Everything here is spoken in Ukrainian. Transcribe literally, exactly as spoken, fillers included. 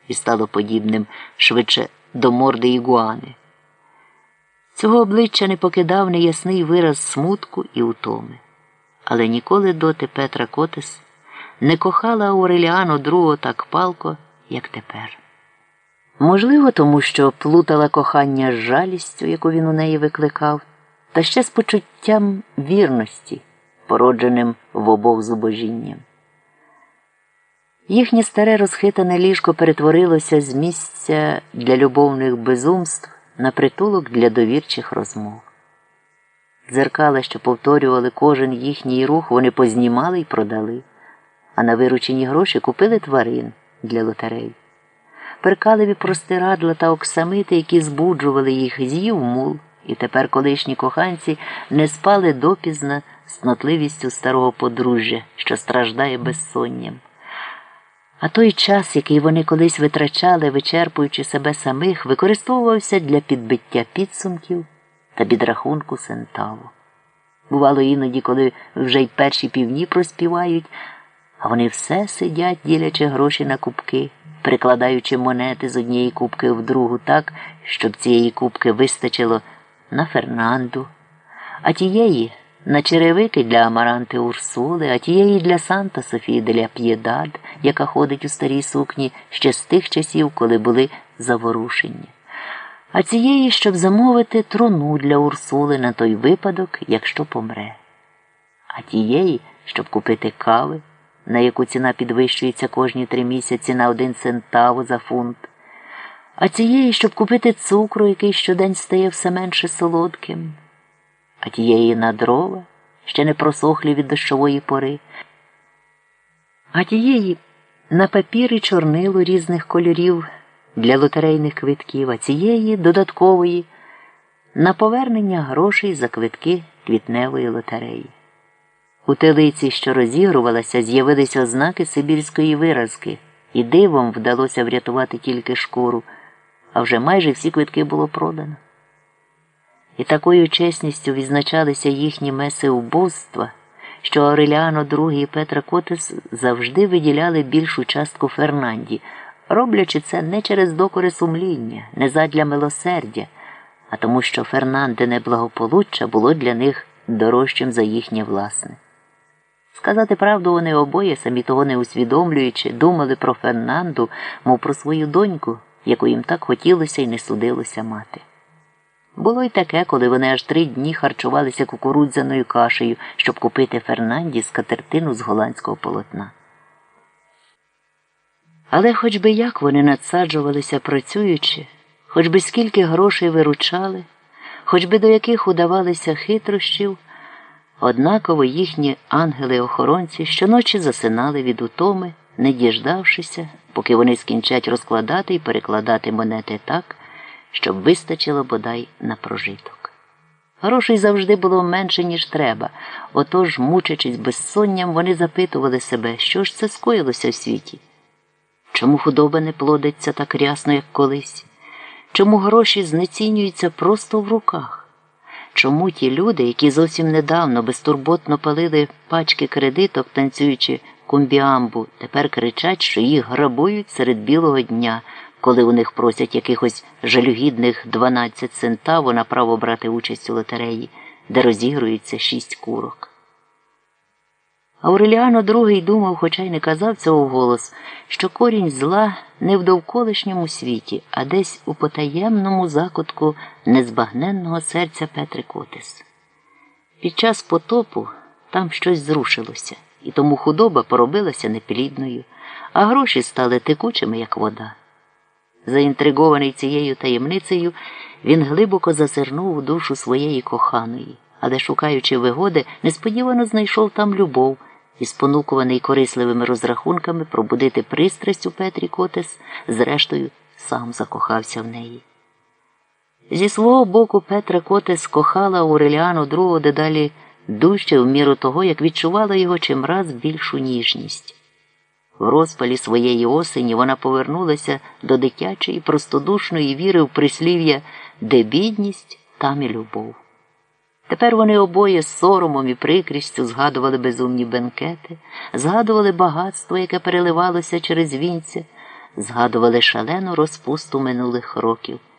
і стало подібним швидше до морди ігуани. Цього обличчя не покидав неясний вираз смутку і утоми. Але ніколи доти Петра Котес не кохала Ауреліану другого так палко, як тепер. Можливо, тому що плутала кохання з жалістю, яку він у неї викликав, та ще з почуттям вірності, породженим в обох зубожінням. Їхнє старе розхитане ліжко перетворилося з місця для любовних безумств на притулок для довірчих розмов. Дзеркала, що повторювали кожен їхній рух, вони познімали і продали, а на виручені гроші купили тварин для лотерей. Перкалеві простирадла та оксамити, які збуджували їх, з'їв мул, і тепер колишні коханці не спали допізна з нотливістю старого подружжя, що страждає безсонням. А той час, який вони колись витрачали, вичерпуючи себе самих, використовувався для підбиття підсумків та підрахунку сентаву. Бувало іноді, коли вже й перші півні проспівають, а вони все сидять, ділячи гроші на кубки, прикладаючи монети з однієї кубки в другу так, щоб цієї кубки вистачило на Фернанду, а тієї – на черевики для Амаранти Урсули, а тієї для Санта Софії де ля П'єдад, яка ходить у старій сукні ще з тих часів, коли були заворушення. А цієї, щоб замовити труну для Урсули на той випадок, якщо помре. А тієї, щоб купити кави, на яку ціна підвищується кожні три місяці на один центаву за фунт. А цієї, щоб купити цукру, який щодень стає все менше солодким. А тієї на дрова, ще не просохлі від дощової пори, а тієї на папір і чорнило різних кольорів для лотерейних квитків, а цієї додаткової на повернення грошей за квитки квітневої лотереї. У телиці, що розігрувалася, з'явилися ознаки сибірської виразки, і дивом вдалося врятувати тільки шкуру, а вже майже всі квитки було продано. І такою чесністю відзначалися їхні меси вбивства, що Ауреліано другий і Петра Котес завжди виділяли більшу частку Фернанді, роблячи це не через докори сумління, не задля милосердя, а тому, що Фернандине благополуччя було для них дорожчим за їхнє власне. Сказати правду, вони обоє, самі того не усвідомлюючи, думали про Фернанду, мов про свою доньку, яку їм так хотілося і не судилося мати. Було й таке, коли вони аж три дні харчувалися кукурудзяною кашею, щоб купити Фернанді скатертину з голландського полотна. Але хоч би як вони надсаджувалися працюючи, хоч би скільки грошей виручали, хоч би до яких удавалися хитрощів, однаково їхні ангели-охоронці щоночі засинали від утоми, не діждавшися, поки вони скінчать розкладати і перекладати монети так, щоб вистачило бодай на прожиток. Грошей завжди було менше, ніж треба, отож, мучачись безсонням, вони запитували себе, що ж це скоїлося в світі. Чому худоба не плодиться так рясно, як колись? Чому гроші знецінюються просто в руках? Чому ті люди, які зовсім недавно безтурботно палили пачки кредиток, танцюючи кумбіамбу, тепер кричать, що їх грабують серед білого дня, коли у них просять якихось жалюгідних дванадцять центаво на право брати участь у лотереї, де розігрується шість курок. Ауреліано другий думав, хоча й не казав цього вголос, що корінь зла не в довколишньому світі, а десь у потаємному закутку незбагненного серця Петри Котес. Під час потопу там щось зрушилося, і тому худоба поробилася неплідною, а гроші стали текучими, як вода. Заінтригований цією таємницею, він глибоко зазирнув у душу своєї коханої, але, шукаючи вигоди, несподівано знайшов там любов і, спонукуваний корисливими розрахунками пробудити пристрасть у Петрі Котес, зрештою, сам закохався в неї. Зі свого боку Петра Котес кохала Ауреліано другого дедалі дужче в міру того, як відчувала його чимраз більшу ніжність. В розпалі своєї осені вона повернулася до дитячої, простодушної віри в прислів'я «де бідність, там і любов». Тепер вони обоє з соромом і прикрістю згадували безумні бенкети, згадували багатство, яке переливалося через вінця, згадували шалену розпусту минулих років.